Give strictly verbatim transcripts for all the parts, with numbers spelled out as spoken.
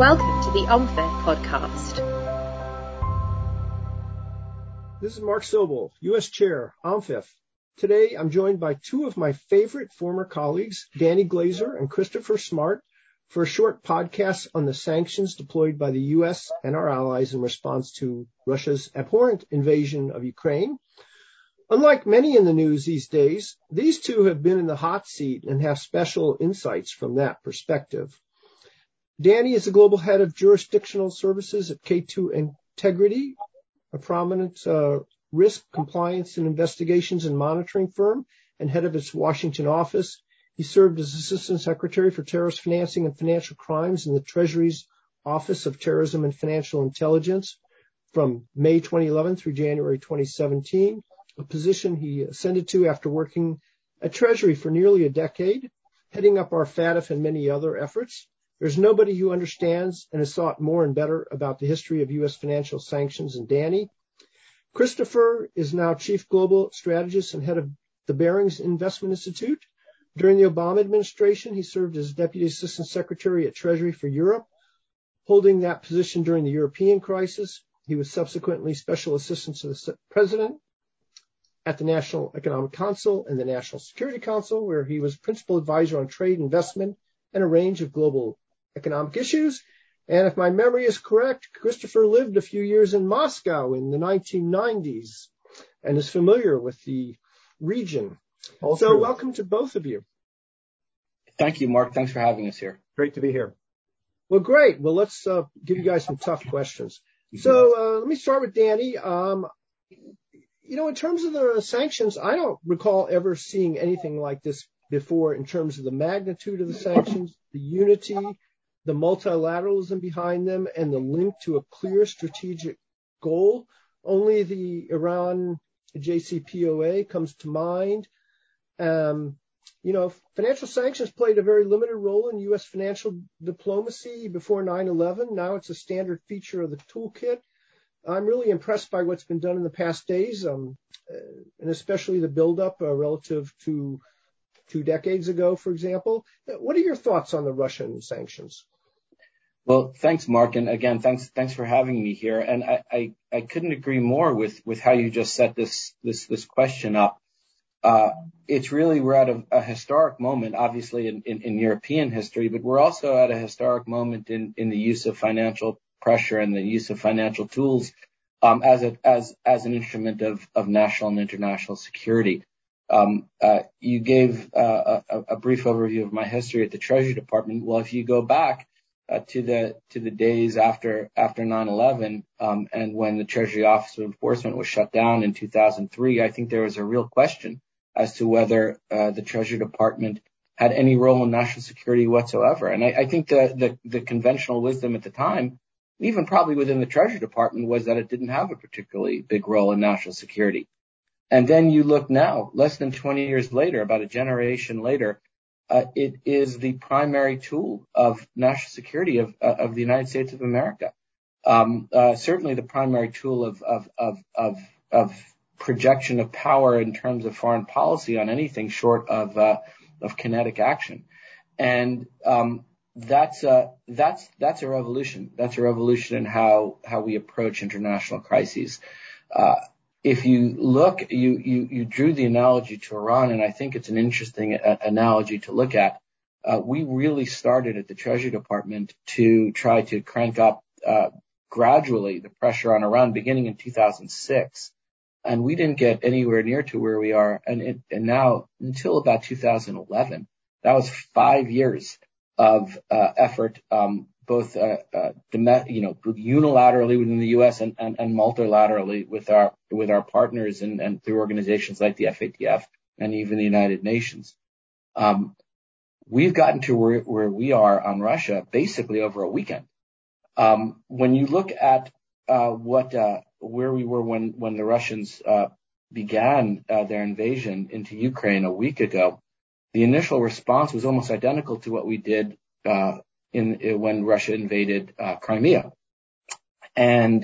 Welcome to the OMFIF podcast. This is Mark Sobel, U S Chair, OMFIF. Today, I'm joined by two of my favorite former colleagues, Danny Glaser and Christopher Smart, for a short podcast on the sanctions deployed by the U S and our allies in response to Russia's abhorrent invasion of Ukraine. Unlike many in the news these days, these two have been in the hot seat and have special insights from that perspective. Danny is the global head of jurisdictional services at K two Integrity, a prominent uh, risk, compliance, and investigations and monitoring firm, and head of its Washington office. He served as Assistant Secretary for Terrorist Financing and Financial Crimes in the Treasury's Office of Terrorism and Financial Intelligence from May twenty eleven through January twenty seventeen, a position he ascended to after working at Treasury for nearly a decade, heading up our F A T F and many other efforts. There's nobody who understands and has thought more and better about the history of U S financial sanctions than Danny. Christopher is now Chief Global Strategist and head of the Barings Investment Institute. During the Obama administration, he served as Deputy Assistant Secretary at Treasury for Europe, holding that position during the European crisis. He was subsequently Special Assistant to the President at the National Economic Council and the National Security Council, where he was Principal Advisor on trade, investment, and a range of global economic issues. And if my memory is correct, Christopher lived a few years in Moscow in the nineteen nineties and is familiar with the region. All so true. Welcome to both of you. Thank you, Mark. Thanks for having us here. Great to be here. Well, great. Well, let's uh, give you guys some tough questions. So uh, let me start with Danny. Um, you know, in terms of the sanctions, I don't recall ever seeing anything like this before in terms of the magnitude of the sanctions, the unity, the multilateralism behind them, and the link to a clear strategic goal. Only the Iran J C P O A comes to mind. Um, you know, financial sanctions played a very limited role in U S financial diplomacy before nine eleven. Now it's a standard feature of the toolkit. I'm really impressed by what's been done in the past days, um, and especially the buildup uh, relative to two decades ago, for example. What are your thoughts on the Russian sanctions? Well, thanks, Mark. And again, thanks, thanks for having me here. And I, I, I couldn't agree more with, with how you just set this, this, this question up. Uh, it's really, we're at a, a historic moment, obviously in, in, in European history, but we're also at a historic moment in, in the use of financial pressure and the use of financial tools, um, as a, as, as an instrument of, of national and international security. Um, uh, you gave, uh, a, a brief overview of my history at the Treasury Department. Well, if you go back, Uh, to the to the days after after nine eleven, um, and when the Treasury Office of Enforcement was shut down in two thousand three, I think there was a real question as to whether uh, the Treasury Department had any role in national security whatsoever. And I, I think the, the the conventional wisdom at the time, even probably within the Treasury Department, was that it didn't have a particularly big role in national security. And then you look now, less than twenty years later, about a generation later. Uh, it is the primary tool of national security of, uh, of the United States of America. Um, uh, certainly the primary tool of, of, of, of, of projection of power in terms of foreign policy on anything short of, uh, of kinetic action. And, um, that's, uh, that's, that's a revolution. That's a revolution in how, how we approach international crises. Uh, If you look, you, you, you drew the analogy to Iran, and I think it's an interesting uh, analogy to look at. Uh, we really started at the Treasury Department to try to crank up uh, gradually the pressure on Iran beginning in two thousand six. And we didn't get anywhere near to where we are. And, it, and now until about two thousand eleven, that was five years of uh, effort, um, both, uh, uh, you know, unilaterally within the U S and, and, and multilaterally with our, with our partners and, and through organizations like the F A T F and even the United Nations. Um, we've gotten to where, where we are on Russia basically over a weekend. Um, when you look at, uh, what, uh, where we were when, when the Russians, uh, began, uh, their invasion into Ukraine a week ago, the initial response was almost identical to what we did, uh, In, in when Russia invaded uh, Crimea. And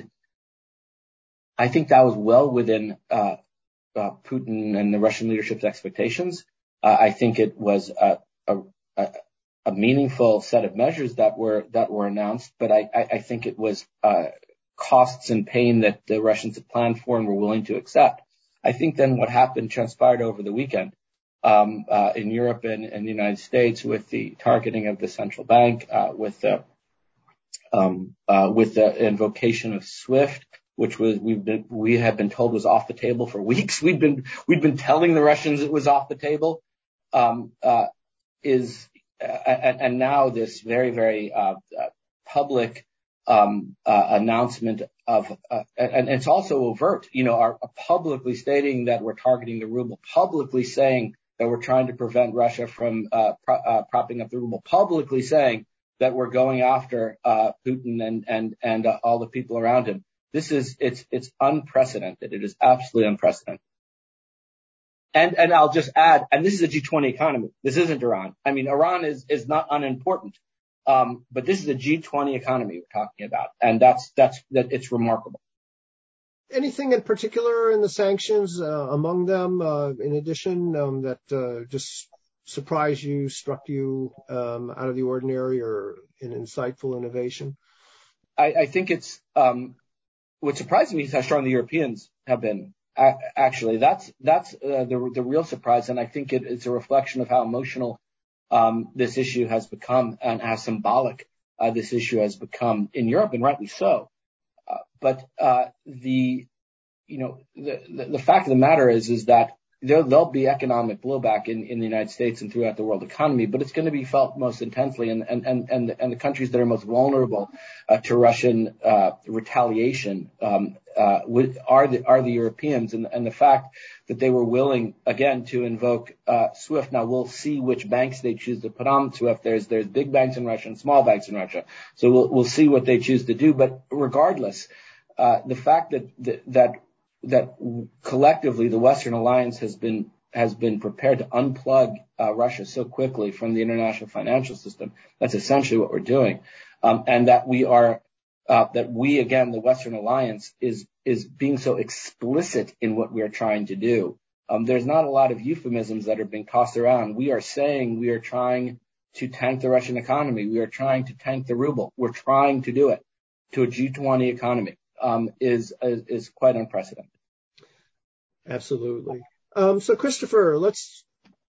I think that was well within uh, uh, Putin and the Russian leadership's expectations. Uh, I think it was a, a, a meaningful set of measures that were that were announced, but I, I, I think it was uh, costs and pain that the Russians had planned for and were willing to accept. I think then what happened transpired over the weekend um, uh, in Europe and, and the United States with the targeting of the central bank, uh, with the um, uh, with the invocation of SWIFT, which was we've been we had been told was off the table for weeks. We'd been we'd been telling the Russians it was off the table. Um, uh, is uh, and, and now this very very uh, uh, public um, uh, announcement of uh, and it's also overt. You know, are publicly stating that we're targeting the ruble, publicly saying that we're trying to prevent Russia from uh, pro- uh, propping up the ruble, publicly saying that we're going after uh, Putin and and and uh, all the people around him. This is it's it's unprecedented. It is absolutely unprecedented. And and I'll just add, and this is a G twenty economy. This isn't Iran. I mean, Iran is is not unimportant, um, but this is a G twenty economy we're talking about, and that's that's that it's remarkable. Anything in particular in the sanctions, uh, among them, uh, in addition, um, that uh, just surprised you, struck you um, out of the ordinary, or an insightful innovation? I, I think it's um, what surprised me is how strong the Europeans have been. Uh, actually, that's that's uh, the the real surprise, and I think it, it's a reflection of how emotional um, this issue has become and how symbolic uh, this issue has become in Europe, and rightly so. Uh, but uh, the you know the, the the fact of the matter is is that there there'll be economic blowback in, in the United States and throughout the world economy, but it's going to be felt most intensely, and and and and the, and the countries that are most vulnerable uh, to Russian uh, retaliation um, uh, are the are the Europeans, and and the fact that they were willing again to invoke uh, SWIFT. Now we'll see which banks they choose to put on SWIFT. There's there's big banks in Russia and small banks in Russia, so we'll we'll see what they choose to do. But regardless, uh, the fact that that, that that collectively the Western alliance has been has been prepared to unplug uh, Russia so quickly from the international financial system. That's essentially what we're doing, um, and that we are uh, that we again the Western alliance is is being so explicit in what we are trying to do. Um, there's not a lot of euphemisms that are being tossed around. We are saying we are trying to tank the Russian economy. We are trying to tank the ruble. We're trying to do it to a G twenty economy. Um, is, is is quite unprecedented. Absolutely. Um, so, Christopher, let's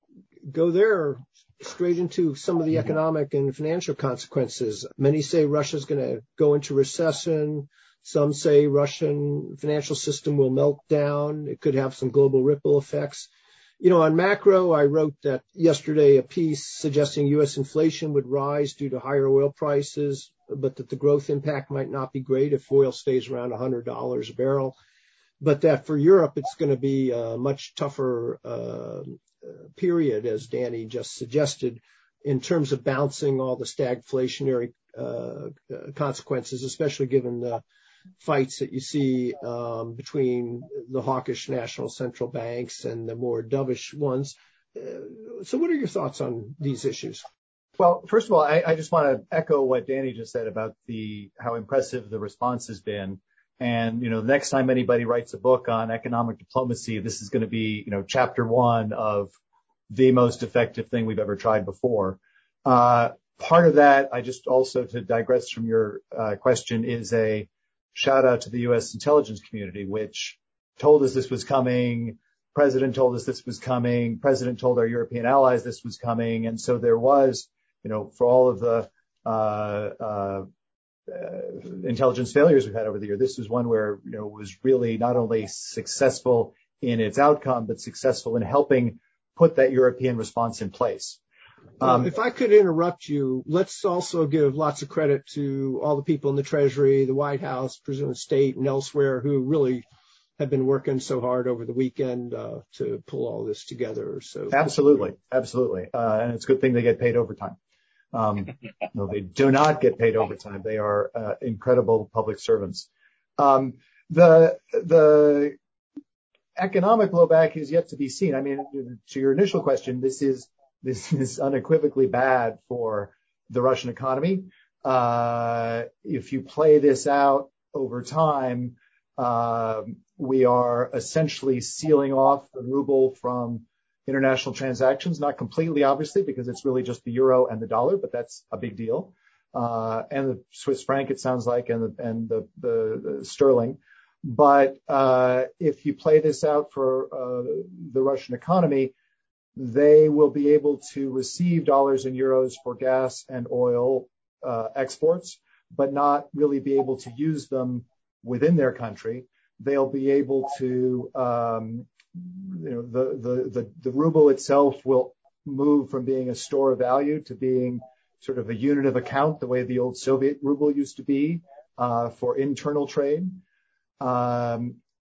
go there straight into some of the economic and financial consequences. Many say Russia's going to go into recession. Some say Russian financial system will melt down. It could have some global ripple effects. You know, on macro, I wrote that yesterday a piece suggesting U S inflation would rise due to higher oil prices, but that the growth impact might not be great if oil stays around one hundred dollars a barrel, but that for Europe, it's going to be a much tougher uh, period, as Danny just suggested, in terms of bouncing all the stagflationary uh, consequences, especially given the fights that you see um, between the hawkish national central banks and the more dovish ones. Uh, so what are your thoughts on these issues? Well, first of all, I, I just want to echo what Danny just said about the how impressive the response has been. And, you know, the next time anybody writes a book on economic diplomacy, this is going to be, you know, chapter one of the most effective thing we've ever tried before. Uh, part of that, I just also, to digress from your uh, question, is a shout out to the U S intelligence community, which told us this was coming. President told us this was coming. President told our European allies this was coming. And so there was, you know, for all of the uh, uh, uh, intelligence failures we've had over the year, this was one where, you know, it was really not only successful in its outcome, but successful in helping put that European response in place. Um, if I could interrupt you, let's also give lots of credit to all the people in the Treasury, the White House, President of State, and elsewhere who really have been working so hard over the weekend uh, to pull all this together. So absolutely, absolutely, uh, and it's a good thing they get paid overtime. Um, no, they do not get paid overtime. They are uh, incredible public servants. Um, the the economic blowback is yet to be seen. I mean, to your initial question, this is this is unequivocally bad for the Russian economy. Uh, if you play this out over time, uh, we are essentially sealing off the ruble from international transactions, not completely, obviously, because it's really just the euro and the dollar, but that's a big deal. Uh, and the Swiss franc, it sounds like, and the, and the, the, the sterling. But, uh, if you play this out for, uh, the Russian economy, they will be able to receive dollars and euros for gas and oil, uh, exports, but not really be able to use them within their country. They'll be able to, um, you know, the, the, the, the ruble itself will move from being a store of value to being sort of a unit of account, the way the old Soviet ruble used to be, uh, for internal trade. Um,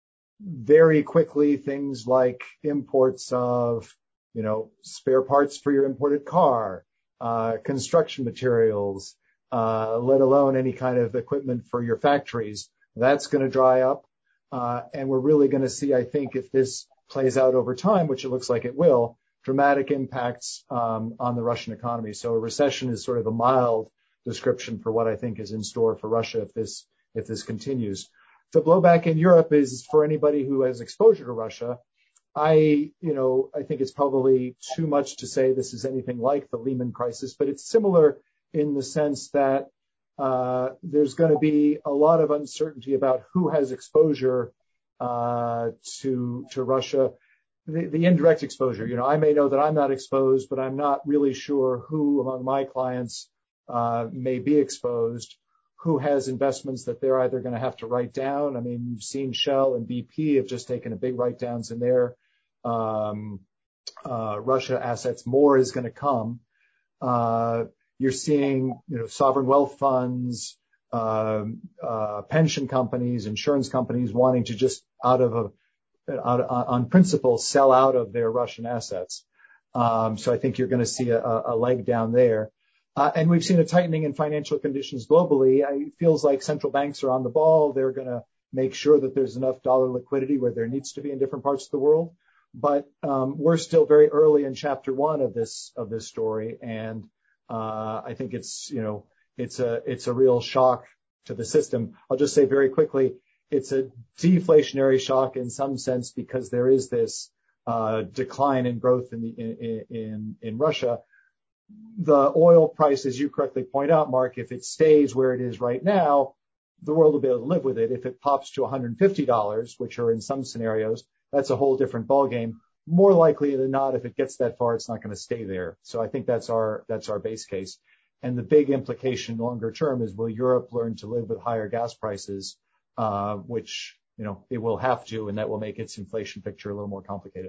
very quickly, things like imports of, you know, spare parts for your imported car, uh, construction materials, uh, let alone any kind of equipment for your factories, that's going to dry up. Uh, and we're really going to see, I think, if this plays out over time, which it looks like it will, dramatic impacts um, on the Russian economy. So a recession is sort of a mild description for what I think is in store for Russia if this if this continues. The blowback in Europe is for anybody who has exposure to Russia. I, you know, I think it's probably too much to say this is anything like the Lehman crisis, but it's similar in the sense that uh, there's going to be a lot of uncertainty about who has exposure uh, to to Russia. The, the indirect exposure, you know, I may know that I'm not exposed, but I'm not really sure who among my clients uh, may be exposed, who has investments that they're either going to have to write down. I mean, you've seen Shell and B P have just taken a big write downs in their um, uh, Russia assets. More is going to come. Uh, you're seeing, you know, sovereign wealth funds, uh, uh, pension companies, insurance companies wanting to just out of a Out, on principle, sell out of their Russian assets. Um, so I think you're going to see a, a leg down there. Uh, and we've seen a tightening in financial conditions globally. It feels like central banks are on the ball. They're going to make sure that there's enough dollar liquidity where there needs to be in different parts of the world. But um, we're still very early in chapter one of this of this story, and uh, I think it's you know it's a it's a real shock to the system. I'll just say very quickly. It's a deflationary shock in some sense because there is this uh, decline in growth in, the, in, in, in Russia. The oil price, as you correctly point out, Mark, if it stays where it is right now, the world will be able to live with it. If it pops to one hundred fifty dollars, which are in some scenarios, that's a whole different ballgame. More likely than not, if it gets that far, it's not going to stay there. So I think that's our that's our base case. And the big implication longer term is, will Europe learn to live with higher gas prices? Uh, which, you know, it will have to, and that will make its inflation picture a little more complicated.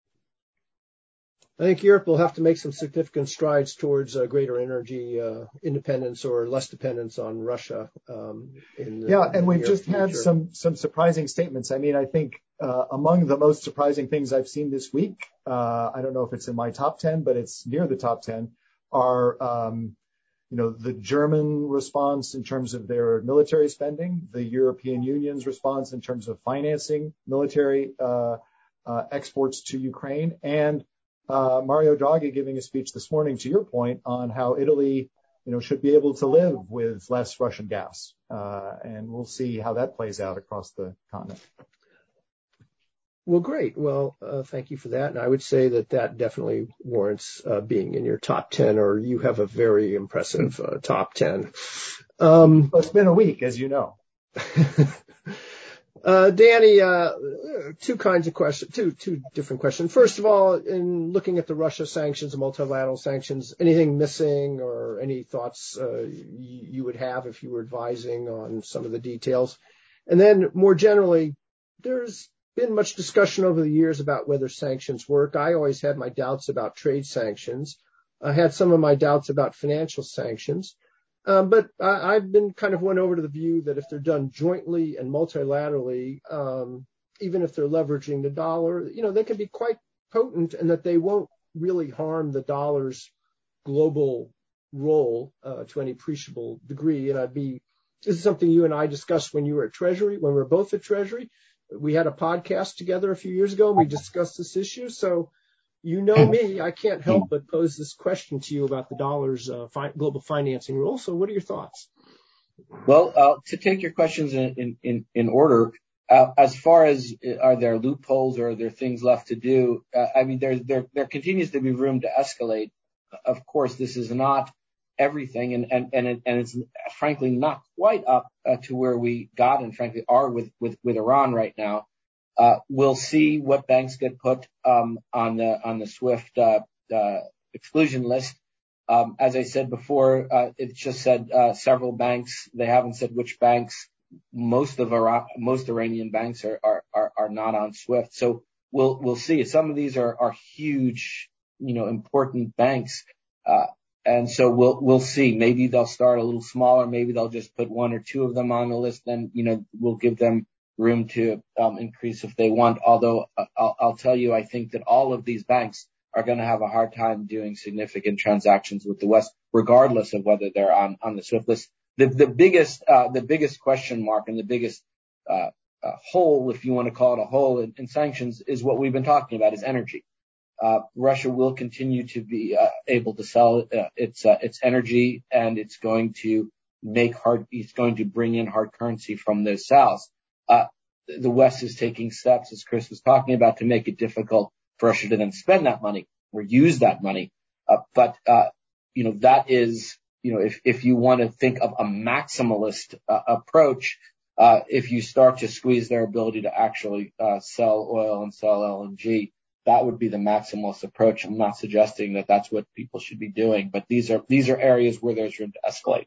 I think Europe will have to make some significant strides towards uh, greater energy uh, independence or less dependence on Russia. Um, in the, yeah, in and the we've just future. had some some surprising statements. I mean, I think uh, among the most surprising things I've seen this week, uh, I don't know if it's in my top ten, but it's near the top ten, are um, you know, the German response in terms of their military spending, the European Union's response in terms of financing military uh, uh, exports to Ukraine, and uh, Mario Draghi giving a speech this morning, to your point, on how Italy, you know, should be able to live with less Russian gas. Uh, and we'll see how that plays out across the continent. Well, great. Well, uh, thank you for that. And I would say that that definitely warrants uh, being in your top ten, or you have a very impressive uh, top ten. Um, well, it's been a week, as you know. uh, Danny, uh, two kinds of questions, two, two different questions. First of all, in looking at the Russia sanctions, the multilateral sanctions, anything missing or any thoughts uh, you, you would have if you were advising on some of the details? And then more generally, there's been much discussion over the years about whether sanctions work. I always had my doubts about trade sanctions. I had some of my doubts about financial sanctions. Um, but I, I've been kind of won over to the view that if they're done jointly and multilaterally, um, even if they're leveraging the dollar, you know, they can be quite potent, and that they won't really harm the dollar's global role uh, to any appreciable degree. And I'd be, this is something you and I discussed when you were at Treasury, when we were both at Treasury. We had a podcast together a few years ago, and we discussed this issue. So, you know me, I can't help but pose this question to you about the dollar's uh, fi- global financing role. So what are your thoughts? Well, uh, to take your questions in, in, in order, Uh, as far as uh, are there loopholes or are there things left to do? Uh, I mean, there, there, there continues to be room to escalate. Of course, this is not everything, and and and, it, and it's frankly not quite up uh, to where we got and frankly are with with, with Iran right now. Uh, we'll see what banks get put um, on the on the SWIFT uh, uh, exclusion list. Um, as I said before, uh, it just said uh, several banks. They haven't said which banks. Most of Iran, most Iranian banks are, are, are, are not on SWIFT. So we'll, we'll see. Some of these are, are huge, you know, important banks. Uh, and so we'll, we'll see. Maybe they'll start a little smaller. Maybe they'll just put one or two of them on the list. Then, you know, we'll give them room to, um, increase if they want. Although uh, I'll, I'll tell you, I think that all of these banks are going to have a hard time doing significant transactions with the West, regardless of whether they're on, on the SWIFT list. The, the biggest, uh, the biggest question mark and the biggest, uh, uh, hole, if you want to call it a hole in, in sanctions, is what we've been talking about, is energy. Uh, Russia will continue to be, uh, able to sell, uh, its, uh, its energy, and it's going to make hard, it's going to bring in hard currency from those sales. Uh, the West is taking steps, as Chris was talking about, to make it difficult for Russia to then spend that money or use that money. Uh, but, uh, you know, that is, You know, if, if you want to think of a maximalist uh, approach, uh, if you start to squeeze their ability to actually uh, sell oil and sell L N G, that would be the maximalist approach. I'm not suggesting that that's what people should be doing, but these are these are areas where there's room to escalate.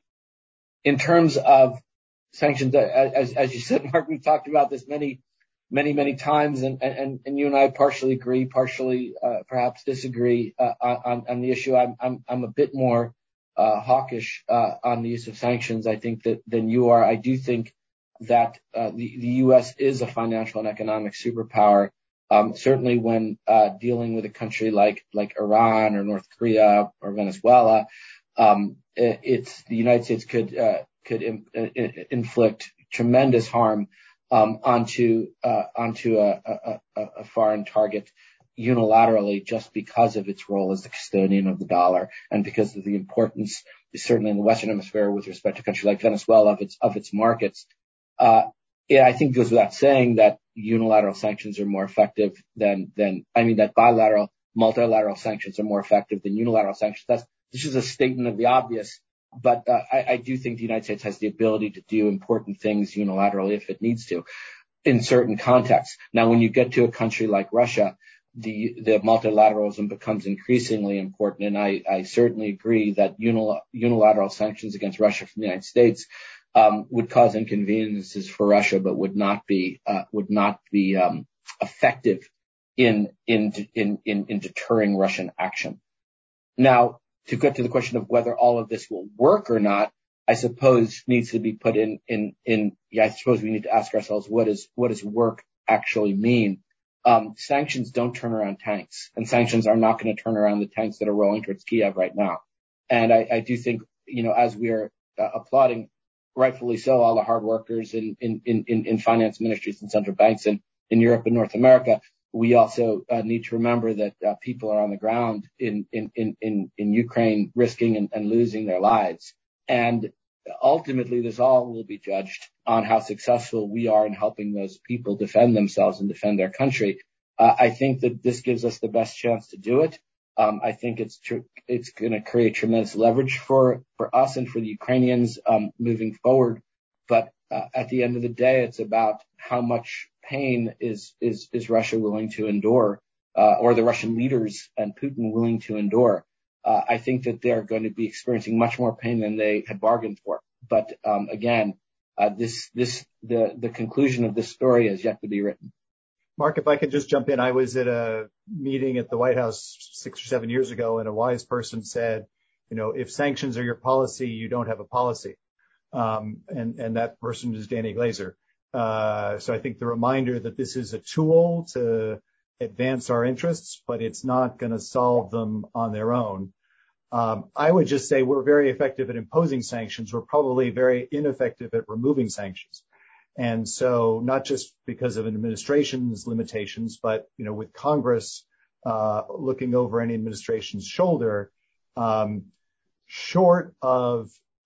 In terms of sanctions, as as you said, Mark, we've talked about this many, many, many times, and and, and you and I partially agree, partially uh, perhaps disagree uh, on on the issue. I'm I'm I'm a bit more Uh, hawkish uh, on the use of sanctions, I think, that than you are. I do think that uh, the, the U S is a financial and economic superpower. Um, certainly, when uh, dealing with a country like like Iran or North Korea or Venezuela, um, it, it's the United States could uh, could im- inflict tremendous harm um, onto uh, onto a, a, a foreign target unilaterally, just because of its role as the custodian of the dollar and because of the importance, certainly in the Western Hemisphere, with respect to a country like Venezuela, of its of its markets. Uh, yeah, I think it goes without saying that unilateral sanctions are more effective than than I mean that bilateral, multilateral sanctions are more effective than unilateral sanctions. That's this is a statement of the obvious, but uh, I, I do think the United States has the ability to do important things unilaterally if it needs to, in certain contexts. Now, when you get to a country like Russia, the the multilateralism becomes increasingly important, and I, I certainly agree that unil, unilateral sanctions against Russia from the United States um, would cause inconveniences for Russia, but would not be uh, would not be um, effective in in in in in deterring Russian action. Now, to get to the question of whether all of this will work or not, I suppose needs to be put in in in. Yeah, I suppose we need to ask ourselves, what is what does work actually mean? Um, sanctions don't turn around tanks, and sanctions are not going to turn around the tanks that are rolling towards Kiev right now. And I, I do think, you know, as we are uh, applauding, rightfully so, all the hard workers in, in, in, in finance ministries and central banks in, in Europe and North America, we also uh, need to remember that uh, people are on the ground in, in, in, in, in Ukraine risking and, and losing their lives. And ultimately, this all will be judged on how successful we are in helping those people defend themselves and defend their country. Uh, I think that this gives us the best chance to do it. Um, I think it's tr- it's going to create tremendous leverage for, for us and for the Ukrainians um, moving forward. But uh, at the end of the day, it's about how much pain is is is Russia willing to endure, uh, or the Russian leaders and Putin willing to endure. Uh, I think that they're going to be experiencing much more pain than they had bargained for. But um, again, uh, this this the the conclusion of this story has yet to be written. Mark, if I could just jump in, I was at a meeting at the White House six or seven years ago, and a wise person said, you know, if sanctions are your policy, you don't have a policy. Um, and and that person is Danny Glaser. Uh, so I think the reminder that this is a tool to advance our interests, but it's not going to solve them on their own. Um, I would just say we're very effective at imposing sanctions. We're probably very ineffective at removing sanctions. And so not just because of an administration's limitations, but, you know, with Congress uh, looking over any administration's shoulder, um, short of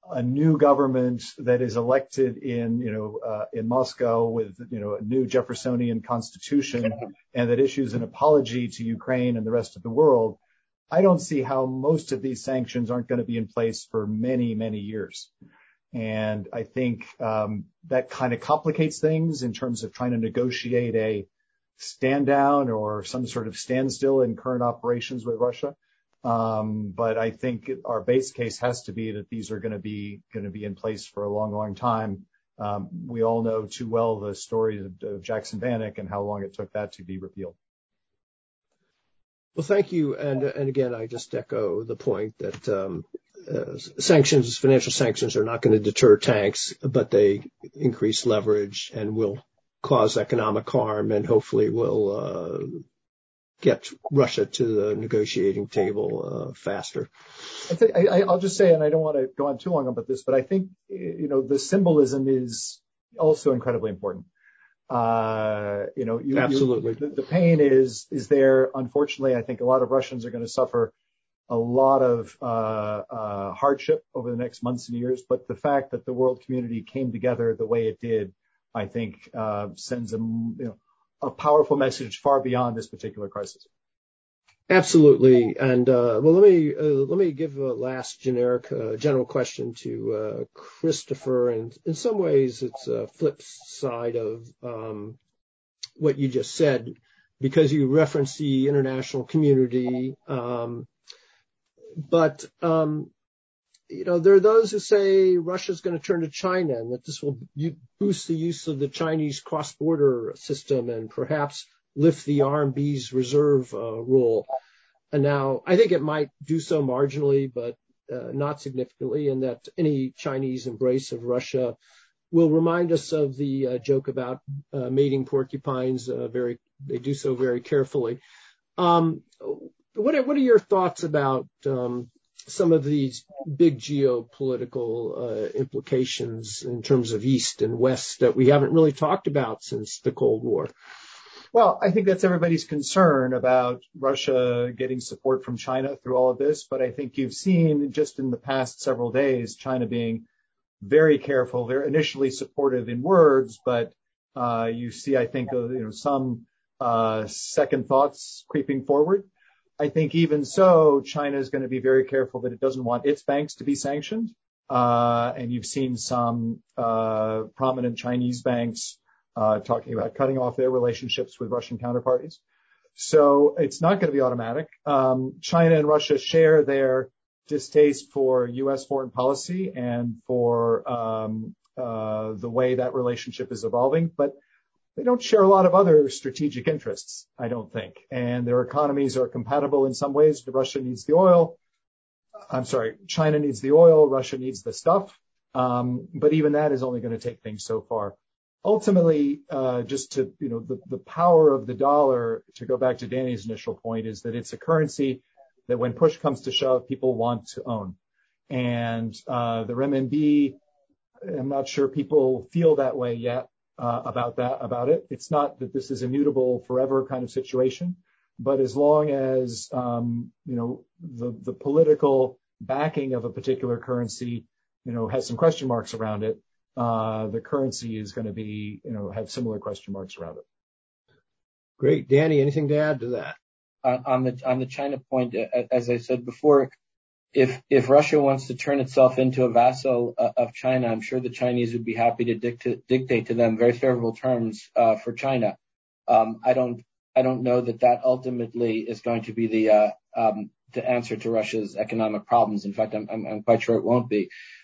a new government that is elected in, you know, uh, in Moscow with, you know, a new Jeffersonian constitution and that issues an apology to Ukraine and the rest of the world, I don't see how most of these sanctions aren't going to be in place for many, many years. And I think um, that kind of complicates things in terms of trying to negotiate a stand down or some sort of standstill in current operations with Russia. Um, but I think our base case has to be that these are going to be going to be in place for a long, long time. Um, we all know too well the story of, of Jackson Vanik and how long it took that to be repealed. Well, thank you. And and again, I just echo the point that um, uh, sanctions, financial sanctions, are not going to deter tanks, but they increase leverage and will cause economic harm, and hopefully will uh, get Russia to the negotiating table uh, faster. I think I, I'll just say, and I don't want to go on too long about this, but I think, you know, the symbolism is also incredibly important. Uh, you know, you, absolutely. You, the, the pain is is there. Unfortunately, I think a lot of Russians are going to suffer a lot of uh, uh, hardship over the next months and years. But the fact that the world community came together the way it did, I think, uh, sends a you know a powerful message far beyond this particular crisis. Absolutely. And, uh, well, let me, uh, let me give a last generic, uh, general question to, uh, Christopher. And in some ways, it's a flip side of, um, what you just said, because you referenced the international community. Um, but, um, you know, there are those who say Russia's going to turn to China and that this will boost the use of the Chinese cross-border system and perhaps lift the R M B's reserve uh, role. And now I think it might do so marginally, but uh, not significantly, and that any Chinese embrace of Russia will remind us of the uh, joke about uh, mating porcupines. Uh, very, they do so very carefully. Um, what are, what are your thoughts about um, some of these big geopolitical uh, implications in terms of East and West that we haven't really talked about since the Cold War? Well, I think that's everybody's concern about Russia getting support from China through all of this. But I think you've seen just in the past several days, China being very careful. They're initially supportive in words, but uh, you see, I think, uh, you know, some uh, second thoughts creeping forward. I think even so, China is going to be very careful that it doesn't want its banks to be sanctioned. Uh, and you've seen some uh, prominent Chinese banks Uh, talking about cutting off their relationships with Russian counterparties. So it's not going to be automatic. Um, China and Russia share their distaste for U S foreign policy and for um, uh, the way that relationship is evolving, but they don't share a lot of other strategic interests, I don't think. And their economies are compatible in some ways. Russia needs the oil. I'm sorry, China needs the oil. Russia needs the stuff. Um, but even that is only going to take things so far. Ultimately, uh, just to, you know, the, the power of the dollar, to go back to Danny's initial point, is that it's a currency that when push comes to shove, people want to own. And uh, the renminbi, I'm not sure people feel that way yet uh, about that, about it. It's not that this is immutable forever kind of situation, but as long as, um, you know, the, the political backing of a particular currency, you know, has some question marks around it, Uh, the currency is going to be, you know, have similar question marks around it. Great. Danny, anything to add to that? Uh, on the on the China point, uh, as I said before, if if Russia wants to turn itself into a vassal uh, of China, I'm sure the Chinese would be happy to dictate dictate to them very favorable terms uh, for China. Um, I don't I don't know that that ultimately is going to be the uh, um, the answer to Russia's economic problems. In fact, I'm I'm, I'm quite sure it won't be.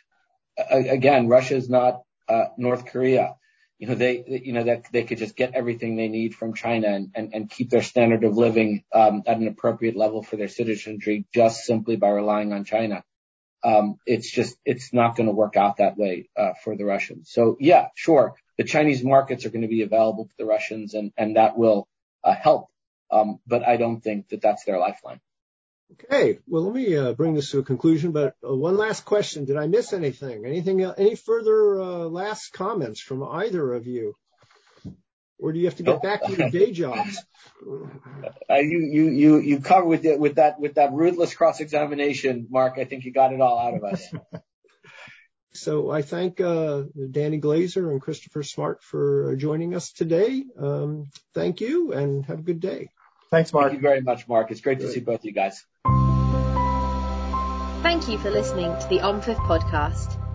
Again, Russia is not uh, North Korea. You know, they, you know, that they could just get everything they need from China and, and, and keep their standard of living um, at an appropriate level for their citizenry just simply by relying on China. Um, it's just, it's not going to work out that way uh, for the Russians. So, yeah, sure, the Chinese markets are going to be available to the Russians, and, and that will uh, help. Um, but I don't think that that's their lifeline. Okay, well, let me uh, bring this to a conclusion, but uh, one last question. Did I miss anything? Anything, uh, any further uh, last comments from either of you? Or do you have to get back to your day jobs? Uh, you, you, you, you cover with it, with that, with that ruthless cross-examination, Mark. I think you got it all out of us. So I thank uh, Danny Glaser and Christopher Smart for joining us today. Um, thank you and have a good day. Thanks, Mark. Thank you very much, Mark. It's great good. to see both of you guys. Thank you for listening to the OMFIF podcast.